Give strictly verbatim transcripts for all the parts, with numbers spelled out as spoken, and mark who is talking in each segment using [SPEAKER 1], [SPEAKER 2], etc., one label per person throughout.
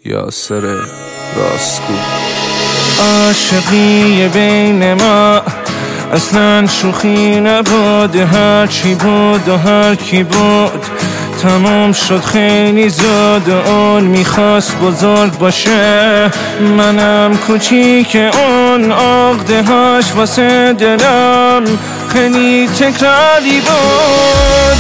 [SPEAKER 1] یاسر راستگو.
[SPEAKER 2] عاشقی بین ما اصلا شوخی نبود، هر چی بود و هر کی بود تمام شد خیلی زود. اون میخواست بزرگ باشه، منم کوچیک. اون عقده هاش واسه دلم خیلی تکراری بود.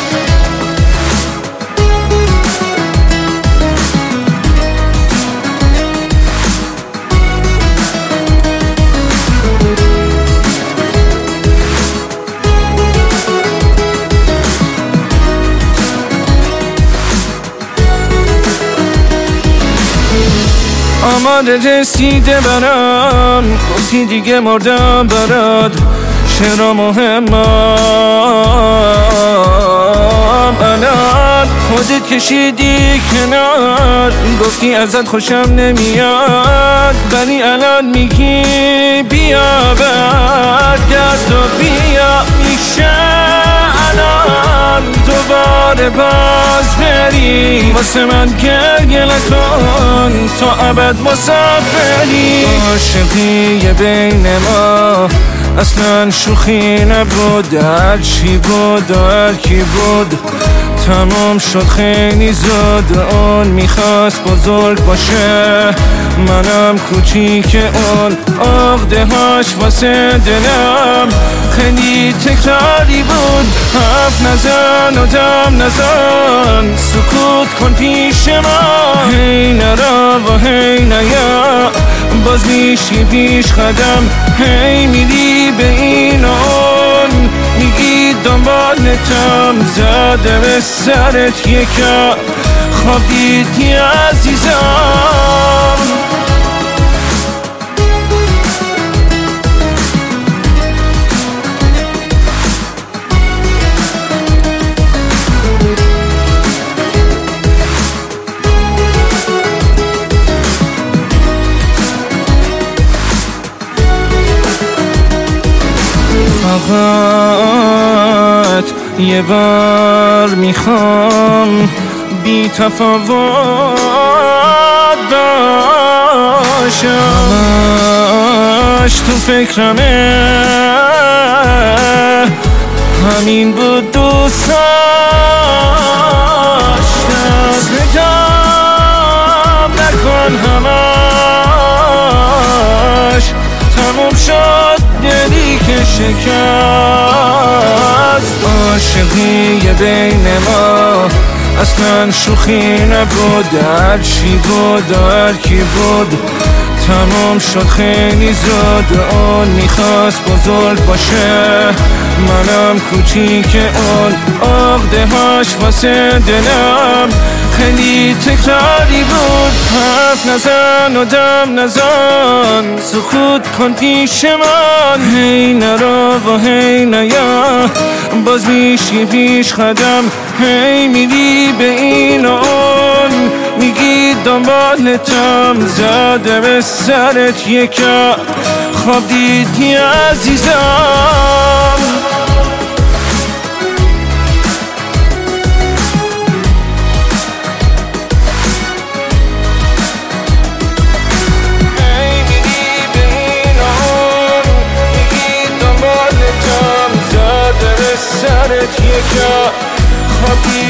[SPEAKER 2] آماده رسیده برام، گفتی دیگه مردم برات. چرا مهمم الان؟ خودت کشیدی کنار، گفتی ازت خوشم نمیاد، ولی الان میگی بیا برگرد و بیا. میشه الان دوباره باز بری، واسه من گریه نکن، تا ابد مسافری. عاشقی بین ما اصلا شوخی نبود، هر چی بود و هر کی بود تمام شد خیلی زود. اون میخواست بزرگ باشه، منم کوچیک. اون عقده هاش واسه دلم خیلی تکراری بود. حرف نزن و دم نزن، سکوت کن پیش ما. هی نرا و هی نیا، باز میشی پیش قدم. هی میری به این اون، میگی دنبالتم، زده به سرت یکم، خوابیدی عزیزم. فقط یه بار میخوام بی تفاوت باشم، همش تو فکرمه، همین بود دوست داشتم. سجام نکن همش تموم شد دلی که شکست. عاشقی بین ما اصلا شوخی نبود، هر چی بود و هر کی بود تمام شد خیلی زود. اون میخواست بزرگ باشه، منم کوچیک. اون عقده هاش واسه دلم خیلی تکراری بود. حرف نزن و دم نزن، سکوت کن پیش من. هی نرا و هی نیا، باز میشی پیش قدم. هی میری به این و اون، میگی دنبالتم، زده به سرت یکم، خواب دیدی عزیزم. سرت یکم خوابی